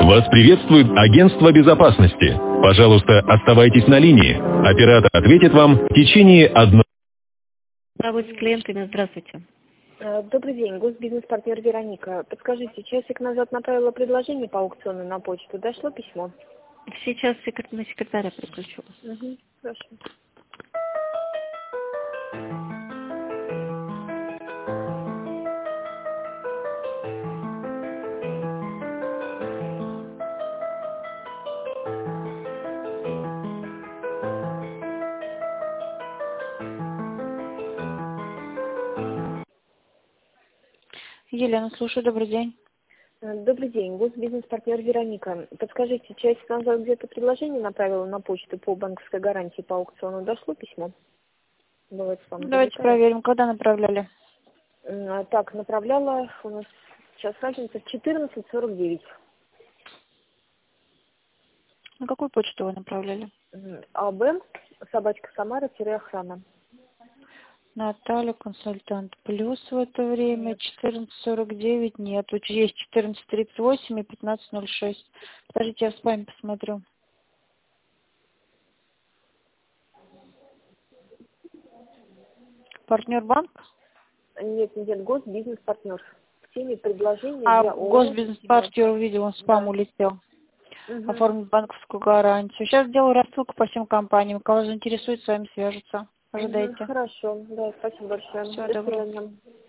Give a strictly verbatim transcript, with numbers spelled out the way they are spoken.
Вас приветствует агентство безопасности. Пожалуйста, оставайтесь на линии. Оператор ответит вам в течение одной... Работать с клиентами. Здравствуйте. Добрый день, госбизнес-партнер Вероника. Подскажите, часик назад направила предложение по аукциону на почту. Дошло письмо? Сейчас секрет... на секретаря переключу. Угу, хорошо. Елена, слушаю, добрый день. Добрый день, госбизнес-партнер Вероника. Подскажите, часик назад где-то предложение направила на почту по банковской гарантии по аукциону. Дошло письмо? Давайте, вам Давайте проверим, когда направляли. Так, направляла у нас сейчас разница в четырнадцать сорок девять. На какую почту вы направляли? АБ, собачка Самара, охрана. Наталья, консультант. Плюс в это время четырнадцать сорок девять нет. Тут есть четырнадцать тридцать восемь и пятнадцать ноль шесть. Подождите, я в спаме посмотрю. Партнер банк? Нет, нет, госбизнес-партнер. В теме предложения А для госбизнес-партнер увидел, он в спам да. улетел. Угу. Оформить банковскую гарантию. Сейчас сделаю рассылку по всем компаниям. Кого заинтересует, с вами свяжутся. Ожидайте. Угу, хорошо, да, спасибо большое. Всего До доброго. свидания.